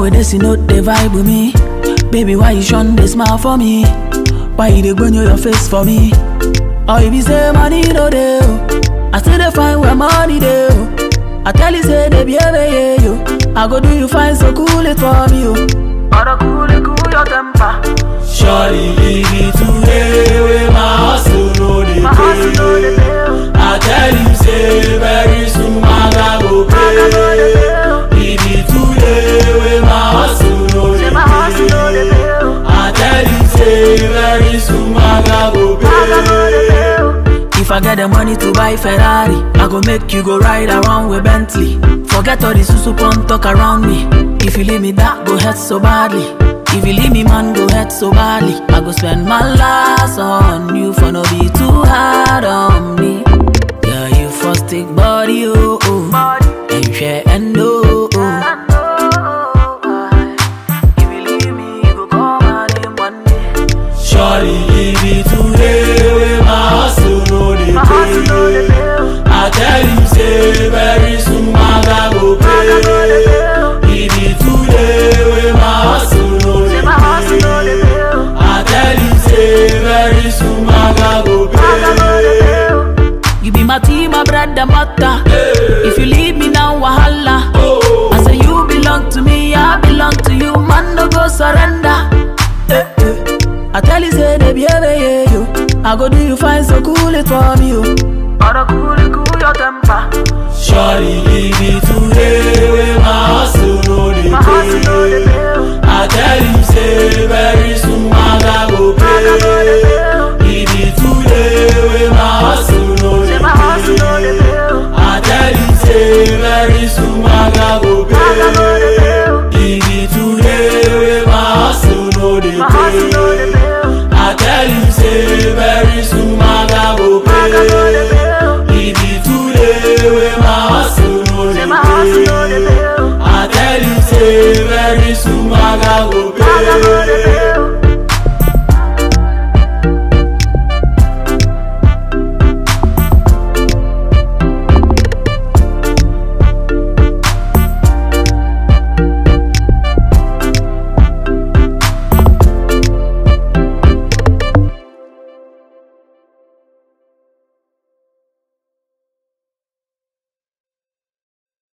Nowadays you know they vibe with me. Baby, why you shun they smile for me? Why you dey burn your face for me? Or if you say money no dey, I still dey find where money dey. I tell you say they be yeah yo. I go do you fine, so cool it for me yo. Gotta cool your temper. Surely leave it today where my hustle no dey pay. I tell you say very soon my God go pay. Leave it today where my hustle no dey pay. I tell you say very soon my God go pay. If I get the money to buy Ferrari, I go make you go ride around with Bentley. Forget all the susu pon talk around me. If you leave me, that go hurt so badly. If you leave me, man, go hurt so badly. I go spend my last on you for no be too hard on me. Yeah, you first take body, oh, oh. And share and oh, oh. If you leave me, you go call my name one day. Surely leave it today where my hustle no dey pay. I tell you say very soon my God go pay. Leave it today where my hustle no dey pay. I tell you say very soon my God go pay. You be my team, my brother, matter. If you leave me now, wahala. I say you belong to me, I belong to you. Man, no go surrender. I tell you say they be yeah yo. I go do you fine, so cool it for me yo. Gotta cool your temper. Surely leave it today where my hustle no dey pay. I tell you say very soon my God go pay. Leave it today where my hustle no dey pay. I tell you say very soon my God go pay. Leave it today where my hustle no dey pay. I tell you say very soon my God go pay. Leave it today where my hustle no dey pay. I tell you say very soon my God go pay.